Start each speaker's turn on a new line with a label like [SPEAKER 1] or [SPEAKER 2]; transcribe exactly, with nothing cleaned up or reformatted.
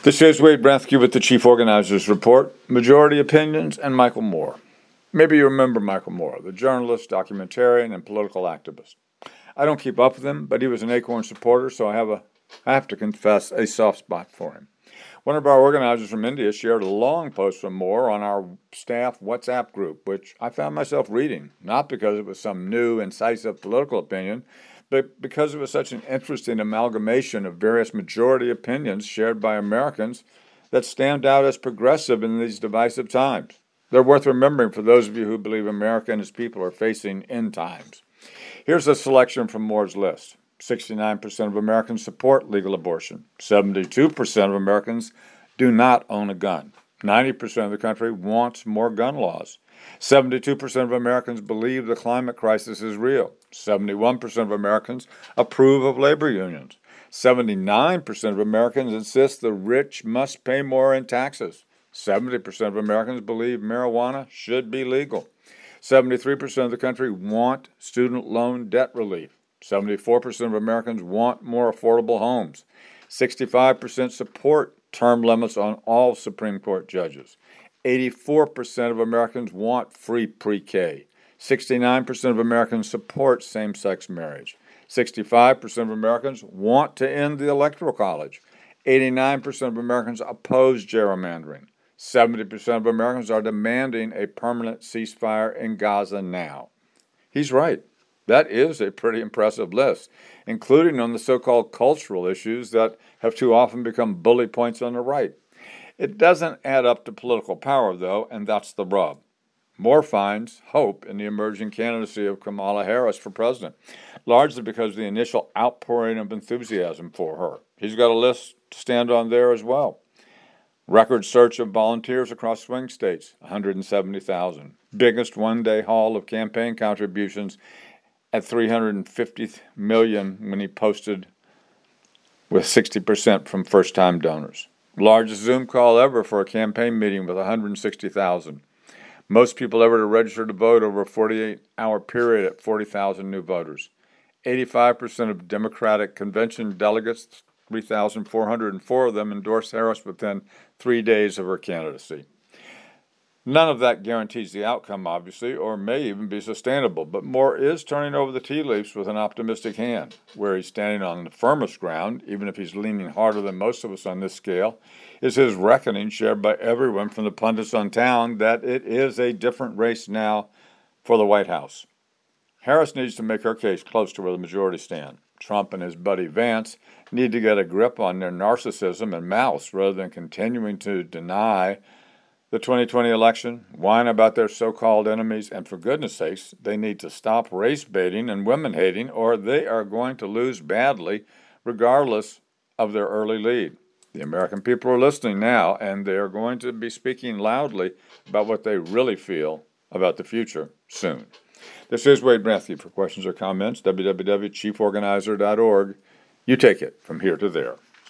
[SPEAKER 1] This is Wade Brathke with the Chief Organizers Report, Majority Opinions, and Michael Moore. Maybe you remember Michael Moore, the journalist, documentarian, and political activist. I don't keep up with him, but he was an Acorn supporter, so I have a, I have to confess, a soft spot for him. One of our organizers from India shared a long post from Moore on our staff WhatsApp group, which I found myself reading, not because it was some new, incisive political opinion, but because it was such an interesting amalgamation of various majority opinions shared by Americans that stand out as progressive in these divisive times. They're worth remembering for those of you who believe America and its people are facing end times. Here's a selection from Moore's list. sixty-nine percent of Americans support legal abortion. seventy-two percent of Americans do not own a gun. ninety percent of the country wants more gun laws. seventy-two percent of Americans believe the climate crisis is real. seventy-one percent of Americans approve of labor unions. seventy-nine percent of Americans insist the rich must pay more in taxes. seventy percent of Americans believe marijuana should be legal. seventy-three percent of the country want student loan debt relief. seventy-four percent of Americans want more affordable homes. sixty-five percent support term limits on all Supreme Court judges. eighty-four percent of Americans want free pre-K. sixty-nine percent of Americans support same-sex marriage. sixty-five percent of Americans want to end the Electoral College. eighty-nine percent of Americans oppose gerrymandering. seventy percent of Americans are demanding a permanent ceasefire in Gaza now. He's right. That is a pretty impressive list, including on the so-called cultural issues that have too often become bully points on the right. It doesn't add up to political power, though, and that's the rub. Moore finds hope in the emerging candidacy of Kamala Harris for president, largely because of the initial outpouring of enthusiasm for her. He's got a list to stand on there as well. Record search of volunteers across swing states, one hundred seventy thousand. Biggest one-day haul of campaign contributions at three hundred fifty million dollars when he posted, with sixty percent from first-time donors. Largest Zoom call ever for a campaign meeting with one hundred sixty thousand. Most people ever to register to vote over a forty-eight hour period at forty thousand new voters. eighty-five percent of Democratic convention delegates, three thousand four hundred four of them, endorsed Harris within three days of her candidacy. None of that guarantees the outcome, obviously, or may even be sustainable, but Moore is turning over the tea leaves with an optimistic hand. Where he's standing on the firmest ground, even if he's leaning harder than most of us on this scale, is his reckoning shared by everyone from the pundits on town that it is a different race now for the White House. Harris needs to make her case close to where the majority stand. Trump and his buddy Vance need to get a grip on their narcissism and malice rather than continuing to deny the twenty twenty election, whine about their so-called enemies, and for goodness sakes, they need to stop race baiting and women hating, or they are going to lose badly, regardless of their early lead. The American people are listening now, and they are going to be speaking loudly about what they really feel about the future soon. This is Wade Brathke. For questions or comments, w w w dot chief organizer dot org. You take it from here to there.